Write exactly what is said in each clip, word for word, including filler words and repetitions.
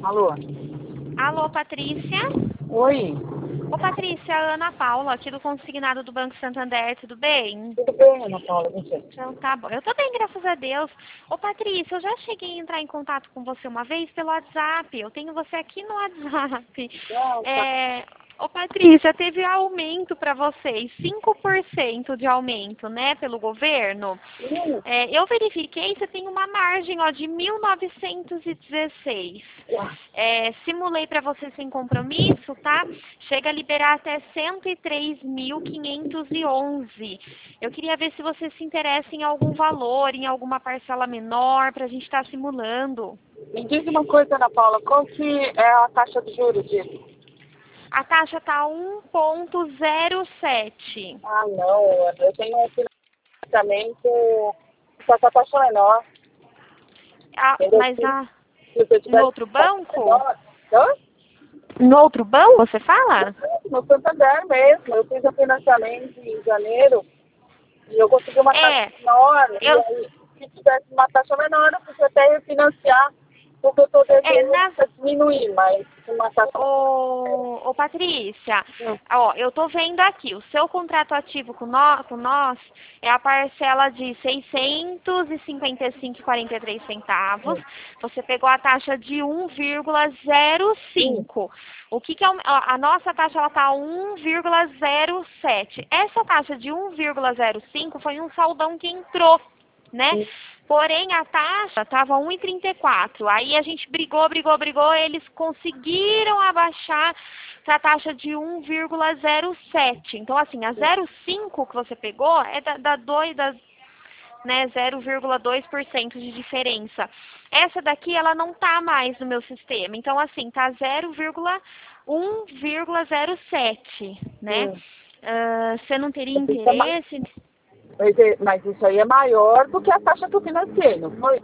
Alô? Alô, Patrícia? Oi, Ô, Patrícia, a Ana Paula, aqui do Consignado do Banco Santander, tudo bem? tudo bem, Ana Paula, você? Então, tá bom. Eu tô bem, graças a Deus. Ô, Patrícia, eu já cheguei a entrar em contato com você uma vez pelo WhatsApp. Eu tenho você aqui no WhatsApp. Não, tá. É... Ô, Patrícia, teve aumento para vocês, cinco por cento de aumento, né, pelo governo. Hum, É, eu verifiquei, você tem uma margem ó, de mil novecentos e dezesseis. É, simulei para você sem compromisso, tá? Chega a liberar até cento e três mil quinhentos e onze. Eu queria ver se você se interessa em algum valor, em alguma parcela menor, para a gente estar simulando. Me diz uma coisa, Ana Paula, qual que é a taxa de juros disso? A taxa está um ponto zero sete. Ah, não, eu tenho um financiamento só com a taxa menor. Ah, Entendeu? mas Se a, se você no tivesse outro taxa banco? menor, hã? No outro banco, você fala? No Santander mesmo, eu fiz um financiamento em janeiro e eu consegui uma taxa É, menor, e eu, aí, se tivesse uma taxa menor, eu podia até refinanciar, porque eu estou é, devendo na, para diminuir, mas uma taxa ô, ô, Patrícia, menor. ó, eu tô vendo aqui, o seu contrato ativo com nós, com nós é a parcela de seiscentos e cinquenta e cinco reais e quarenta e três centavos. Você pegou a taxa de um vírgula zero cinco. O que que é o- a a nossa taxa, ela tá um vírgula zero sete. Essa taxa de um vírgula zero cinco foi um saldão que entrou, né? Porém, a taxa estava um e trinta e quatro. Aí a gente brigou, brigou, brigou, eles conseguiram abaixar para a taxa de um vírgula zero sete. Então, assim, a zero vírgula cinco que você pegou é da, da dois, da, né, zero vírgula dois por cento de diferença. Essa daqui, ela não tá mais no meu sistema. Então, assim, tá zero vírgula um vírgula zero sete, né? Hum. Ah, você não teria Isso é ma- interesse? Mas, é- mas isso aí é maior do que a taxa que eu financiei, não foi?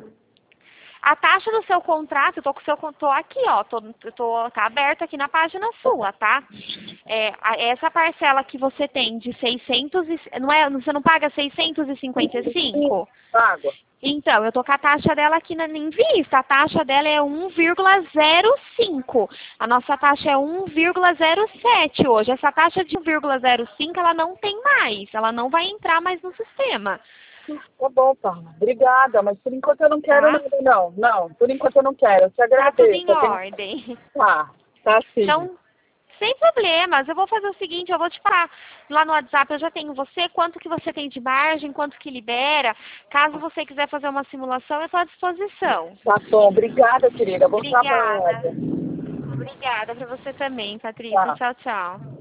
A taxa do seu contrato, eu tô com o seu con- tô aqui, ó, tô, eu tô, tá aberto aqui na página sua, tá? É, a- essa parcela que você tem de seiscentos, e, não é, você não paga seiscentos e cinquenta e cinco? Água. Então, eu tô com a taxa dela aqui na, em vista, a taxa dela é um vírgula zero cinco, a nossa taxa é um vírgula zero sete hoje. Essa taxa de um vírgula zero cinco, ela não tem mais, ela não vai entrar mais no sistema, Tá bom, Paula. Obrigada, mas por enquanto eu não quero tá? nada, não. Não, por enquanto eu não quero. Eu te Tá tudo agradeço. em Eu tenho... ordem. Tá, tá sim. Então, sem problemas, eu vou fazer o seguinte, eu vou te falar lá no WhatsApp, eu já tenho você, quanto que você tem de margem, quanto que libera. Caso você quiser fazer uma simulação, eu estou à disposição. Tá bom, obrigada, querida. Bom Obrigada. trabalho. Obrigada para você também, Patrícia. Tá. Tchau, tchau.